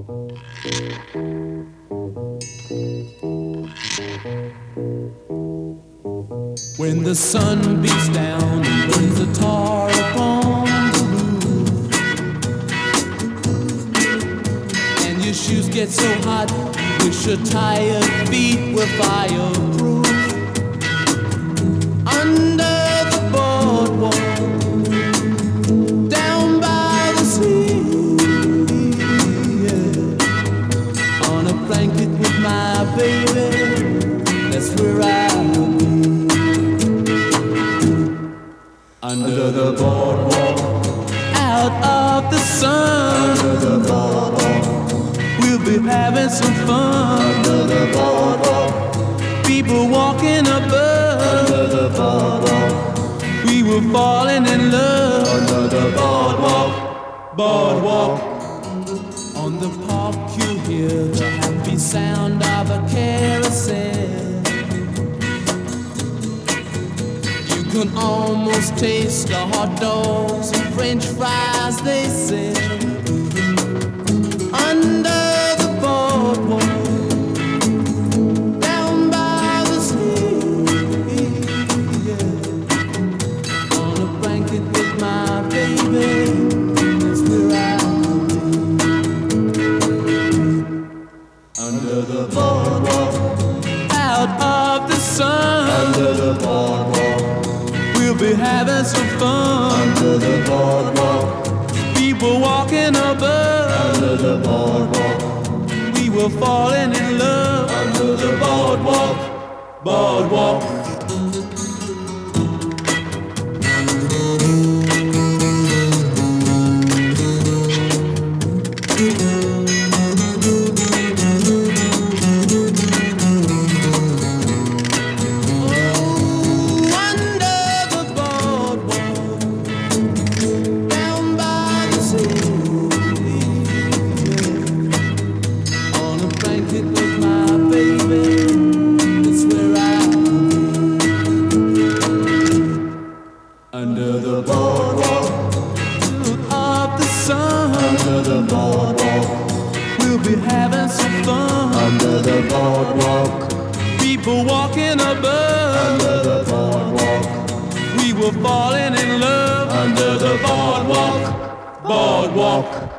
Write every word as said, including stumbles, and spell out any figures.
When the sun beats down and burns the tar upon the roof, and your shoes get so hot, wish your tired feet were fireproof. Under the boardwalk, down by the sea, yeah. On a blanket with my baby, that's where I'll be. Under the boardwalk, out of the sun. Under the boardwalk, we'll be having some fun. Under the boardwalk, people walking above. Under the boardwalk, we were falling in love. Under the boardwalk, boardwalk. On the park you hear the happy sound of a carousel. You can almost taste the hot dogs and French fries they sell. Under the boardwalk, down by the sea, yeah. On a blanket with my baby, that's where I'll be. Under the boardwalk, out of the sun. Under the boardwalk, we'll be having some fun. Under the boardwalk, people walking above. Under the boardwalk, we were falling in love. Under the boardwalk, boardwalk. Under the boardwalk, of the sun. Under the boardwalk, we'll be having some fun. Under the boardwalk, people walking above. Under the boardwalk, we were falling in love. Under the boardwalk, boardwalk.